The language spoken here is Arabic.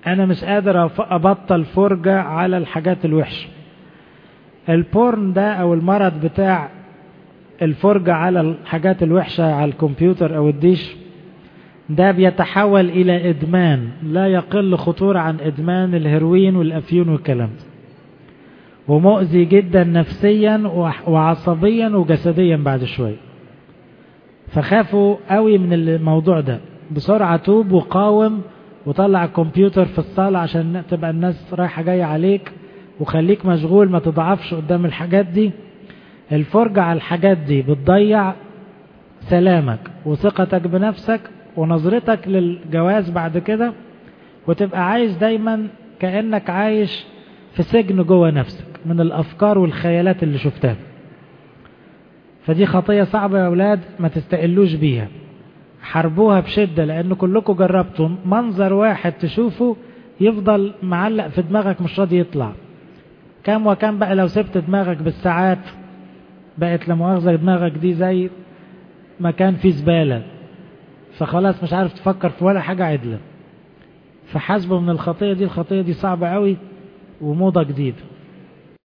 انا مش قادر ابطل فرجة على الحاجات الوحشة. البورن ده او المرض بتاع الفرجة على الحاجات الوحشة على الكمبيوتر او الديش ده بيتحول الى ادمان لا يقل خطورة عن ادمان الهيروين والافيون والكلام ده، ومؤذي جدا نفسيا وعصبيا وجسديا بعد شوية. فخافوا قوي من الموضوع ده. بسرعة توب وقاوم وطلع الكمبيوتر في الصالة عشان تبقى الناس رايحة جاية عليك، وخليك مشغول ما تضعفش قدام الحاجات دي. الفرجة على الحاجات دي بتضيع سلامك وثقتك بنفسك ونظرتك للجواز بعد كده، وتبقى عايز دايما كأنك عايش في سجن جوه نفسك من الأفكار والخيالات اللي شفتها. فدي خطية صعبة يا أولاد، ما تستقلوش بيها، حاربوها بشدة، لأن كلكم جربتوا منظر واحد تشوفه يفضل معلق في دماغك مش راضي يطلع. كم وكم بقى لو سبت دماغك بالساعات بقت لمؤاخذة دماغك دي زي مكان فيه زبالة، فخلاص مش عارف تفكر في ولا حاجة عدلة. فحاسبوا من الخطية دي، الخطية دي صعبة قوي وموضة جديدة.